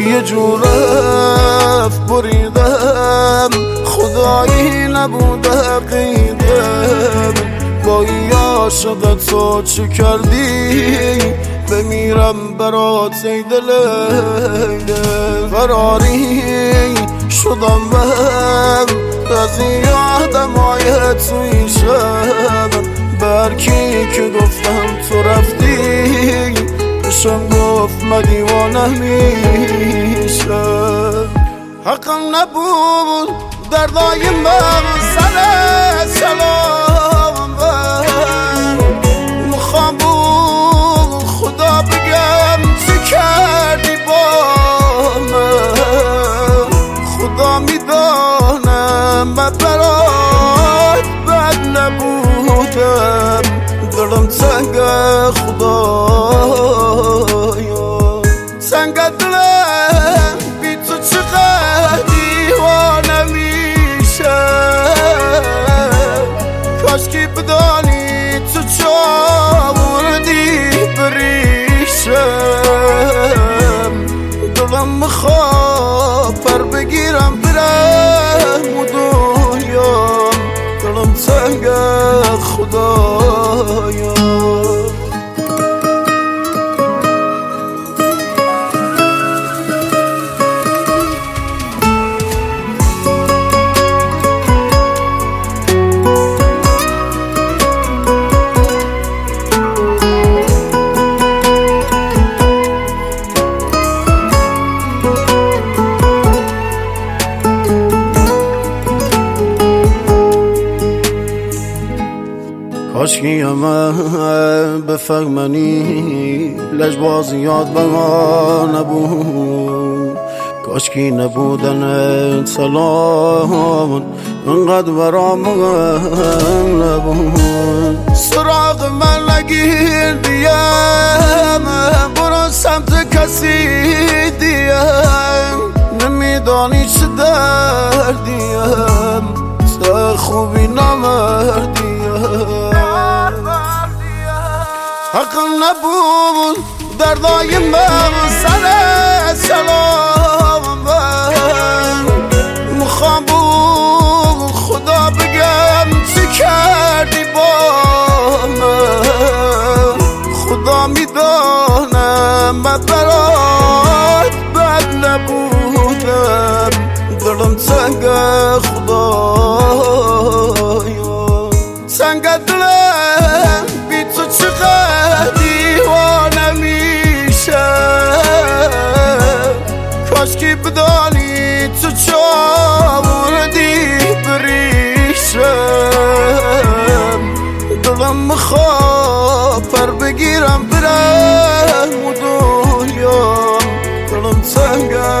یه جور رفت بریدم، خدایی نبوده قیدم. با این عاشقت تو چه کردی؟ بمیرم برات ای دل فراری شدم من از این آدمای توی شب. برکی که گفتم تو رفتی بشم گفت من دیوانه میشه. حقم نبود دردای من سر سلام مخوام بود خدا بگم چه کردی با من. خدا میدانم من برات بد نبودم، دلم تنگ خدایا تنگ دلم بی تو چقدر دیوانه میشه. کاشکی بدانی تو چاوردی بریشم. دلم میخواد پر بگیرم برم و دنیا، دلم تنگ خدایا. کاشکی همه بفهمنی لجبازیات بها نبود. کاشکی نبودن سلام انقدر برام نبود. سراغ من نگیر دیم، برو سمت کسی دیم. نمیدانی چه دردیم، تو خوبی نمردیم. حقم نبود دردای من سر سلام مخوام بود خدا بگم چه کردی با من. خدا میدانم من برات بد نبودم، دلم تنگ خدایا تنگ دلم بی تو چقدر دیوانه میشه. کاشکی بدانی تو چاوردی بریشم. دلم میخواد پر بگیرم برم و دنیا، دلم تنگ